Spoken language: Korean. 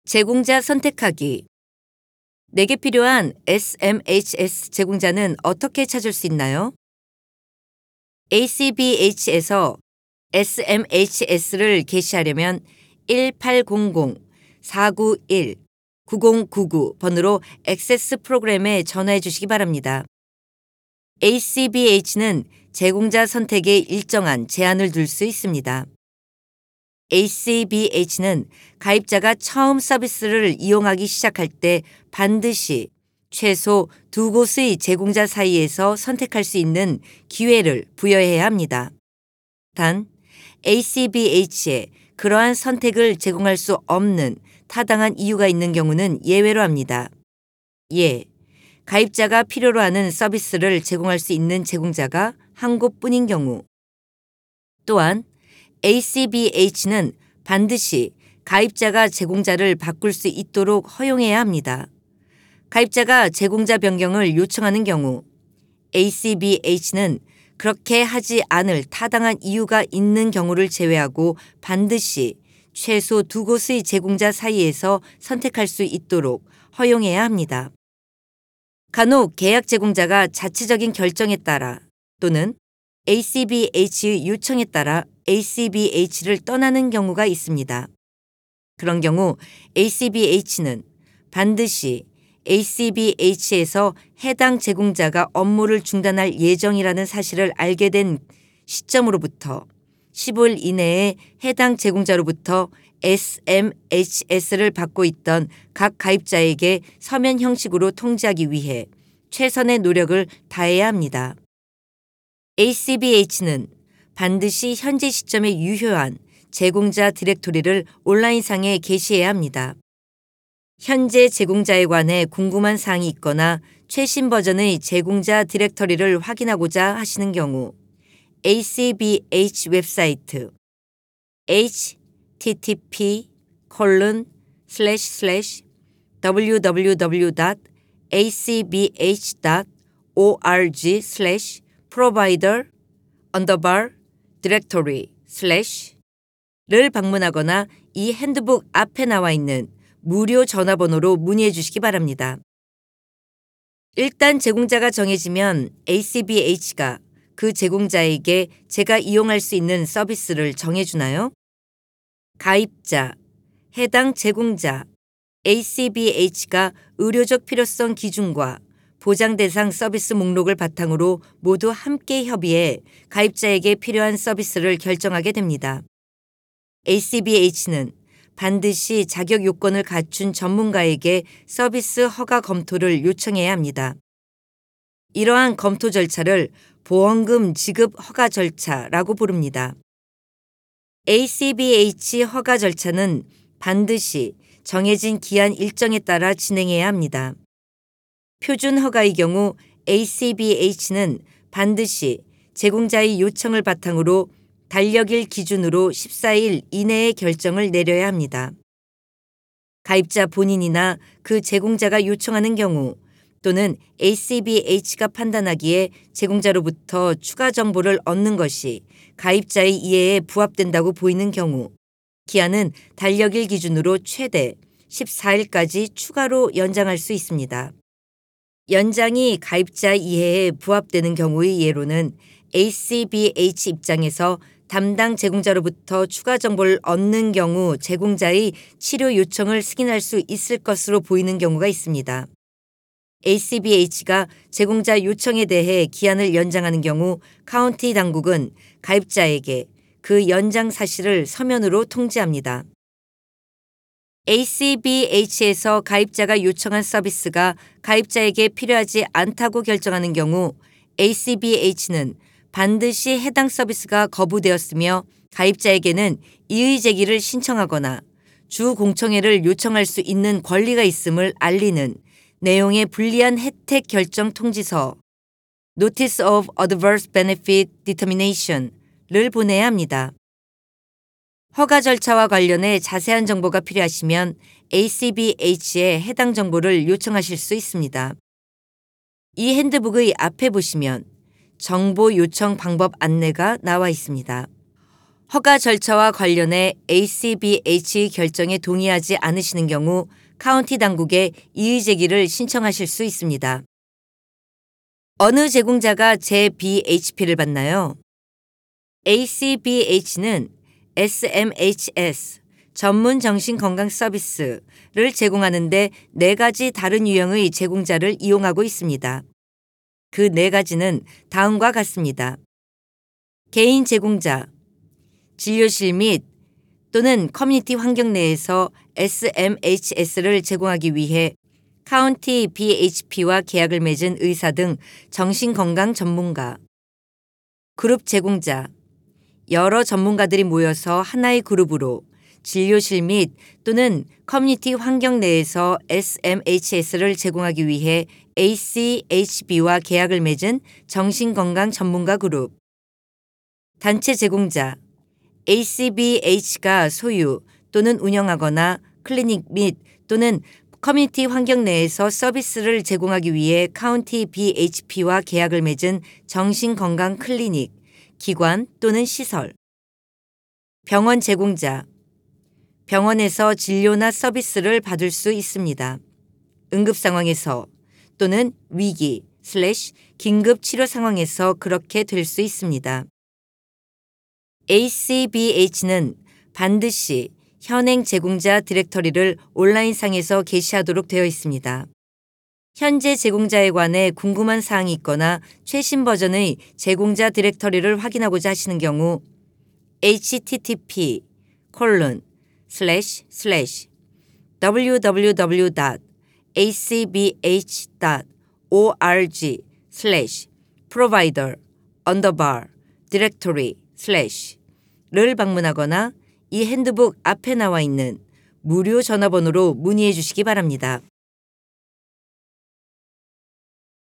제공자 선택하기. 내게 필요한 SMHS 제공자는 어떻게 찾을 수 있나요? ACBH에서 SMHS를 게시하려면 1800-491-9099 번호로 액세스 프로그램에 전화해 주시기 바랍니다. ACBH는 제공자 선택에 일정한 제한을 둘 수 있습니다. ACBH는 가입자가 처음 서비스를 이용하기 시작할 때 반드시 최소 2곳의 제공자 사이에서 선택할 수 있는 기회를 부여해야 합니다. 단, ACBH에 그러한 선택을 제공할 수 없는 타당한 이유가 있는 경우는 예외로 합니다. 예, 가입자가 필요로 하는 서비스를 제공할 수 있는 제공자가 한 곳뿐인 경우. 또한 ACBH는 반드시 가입자가 제공자를 바꿀 수 있도록 허용해야 합니다. 가입자가 제공자 변경을 요청하는 경우 ACBH는 그렇게 하지 않을 타당한 이유가 있는 경우를 제외하고 반드시 최소 2곳의 제공자 사이에서 선택할 수 있도록 허용해야 합니다. 간혹 계약 제공자가 자체적인 결정에 따라 또는 ACBH의 요청에 따라 ACBH를 떠나는 경우가 있습니다. 그런 경우 ACBH는 반드시 ACBH에서 해당 제공자가 업무를 중단할 예정이라는 사실을 알게 된 시점으로부터 15일 이내에 해당 제공자로부터 SMHS를 받고 있던 각 가입자에게 서면 형식으로 통지하기 위해 최선의 노력을 다해야 합니다. ACBH는 반드시 현재 시점에 유효한 제공자 디렉토리를 온라인상에 게시해야 합니다. 현재 제공자에 관해 궁금한 사항이 있거나 최신 버전의 제공자 디렉터리를 확인하고자 하시는 경우 ACBH 웹사이트 http://www.acbh.org/provider_directory/를 방문하거나 이 핸드북 앞에 나와 있는 무료 전화번호로 문의해 주시기 바랍니다. 일단 제공자가 정해지면 ACBH가 그 제공자에게 제가 이용할 수 있는 서비스를 정해주나요? 가입자, 해당 제공자, ACBH가 의료적 필요성 기준과 보장 대상 서비스 목록을 바탕으로 모두 함께 협의해 가입자에게 필요한 서비스를 결정하게 됩니다. ACBH는 반드시 자격 요건을 갖춘 전문가에게 서비스 허가 검토를 요청해야 합니다. 이러한 검토 절차를 보험금 지급 허가 절차라고 부릅니다. ACBH 허가 절차는 반드시 정해진 기한 일정에 따라 진행해야 합니다. 표준 허가의 경우 ACBH는 반드시 제공자의 요청을 바탕으로 달력일 기준으로 14일 이내에 결정을 내려야 합니다. 가입자 본인이나 그 제공자가 요청하는 경우 또는 ACBH가 판단하기에 제공자로부터 추가 정보를 얻는 것이 가입자의 이해에 부합된다고 보이는 경우 기한은 달력일 기준으로 최대 14일까지 추가로 연장할 수 있습니다. 연장이 가입자 이해에 부합되는 경우의 예로는 ACBH 입장에서 담당 제공자로부터 추가 정보를 얻는 경우 제공자의 치료 요청을 승인할 수 있을 것으로 보이는 경우가 있습니다. ACBH가 제공자 요청에 대해 기한을 연장하는 경우 카운티 당국은 가입자에게 그 연장 사실을 서면으로 통지합니다. ACBH에서 가입자가 요청한 서비스가 가입자에게 필요하지 않다고 결정하는 경우 ACBH는 반드시 해당 서비스가 거부되었으며 가입자에게는 이의 제기를 신청하거나 주공청회를 요청할 수 있는 권리가 있음을 알리는 내용의 불리한 혜택 결정 통지서 Notice of Adverse Benefit Determination를 보내야 합니다. 허가 절차와 관련해 자세한 정보가 필요하시면 ACBH에 해당 정보를 요청하실 수 있습니다. 이 핸드북의 앞에 보시면 정보 요청 방법 안내가 나와 있습니다. 허가 절차와 관련해 ACBH 결정에 동의하지 않으시는 경우 카운티 당국에 이의 제기를 신청하실 수 있습니다. 어느 제공자가 제-BHP를 받나요? ACBH는 SMHS 전문 정신건강 서비스를 제공하는데 4가지 다른 유형의 제공자를 이용하고 있습니다. 그 4가지는 다음과 같습니다. 개인 제공자, 진료실 및 또는 커뮤니티 환경 내에서 SMHS를 제공하기 위해 카운티 BHP와 계약을 맺은 의사 등 정신건강 전문가, 그룹 제공자, 여러 전문가들이 모여서 하나의 그룹으로 진료실 및 또는 커뮤니티 환경 내에서 SMHS를 제공하기 위해 ACHB와 계약을 맺은 정신건강 전문가 그룹, 단체 제공자, ACBH가 소유 또는 운영하거나 클리닉 및 또는 커뮤니티 환경 내에서 서비스를 제공하기 위해 카운티 BHP와 계약을 맺은 정신건강 클리닉, 기관 또는 시설, 병원 제공자, 병원에서 진료나 서비스를 받을 수 있습니다. 응급 상황에서 또는 위기 / 긴급 치료 상황에서 그렇게 될 수 있습니다. ACBH는 반드시 현행 제공자 디렉터리를 온라인상에서 게시하도록 되어 있습니다. 현재 제공자에 관해 궁금한 사항이 있거나 최신 버전의 제공자 디렉터리를 확인하고자 하시는 경우 http://www.acbh.org/provider_directory/ 를 방문하거나 이 핸드북 앞에 나와 있는 무료 전화번호로 문의해 주시기 바랍니다.